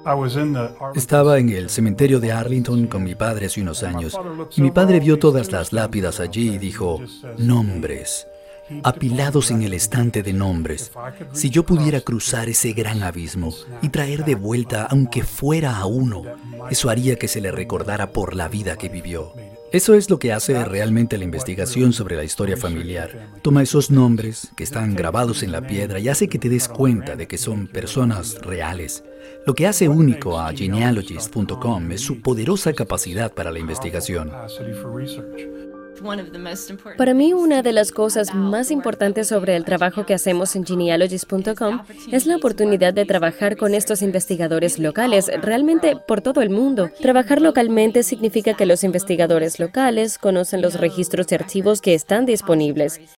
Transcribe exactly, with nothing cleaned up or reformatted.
Estaba en el cementerio de Arlington con mi padre hace unos años, y mi padre vio todas las lápidas allí y dijo, nombres, apilados en el estante de nombres. Si yo pudiera cruzar ese gran abismo y traer de vuelta, aunque fuera a uno, eso haría que se le recordara por la vida que vivió. Eso es lo que hace realmente la investigación sobre la historia familiar. Toma esos nombres que están grabados en la piedra y hace que te des cuenta de que son personas reales. Lo que hace único a genealogist punto com es su poderosa capacidad para la investigación. Para mí, una de las cosas más importantes sobre el trabajo que hacemos en genealogist punto com es la oportunidad de trabajar con estos investigadores locales, realmente por todo el mundo. Trabajar localmente significa que los investigadores locales conocen los registros y archivos que están disponibles.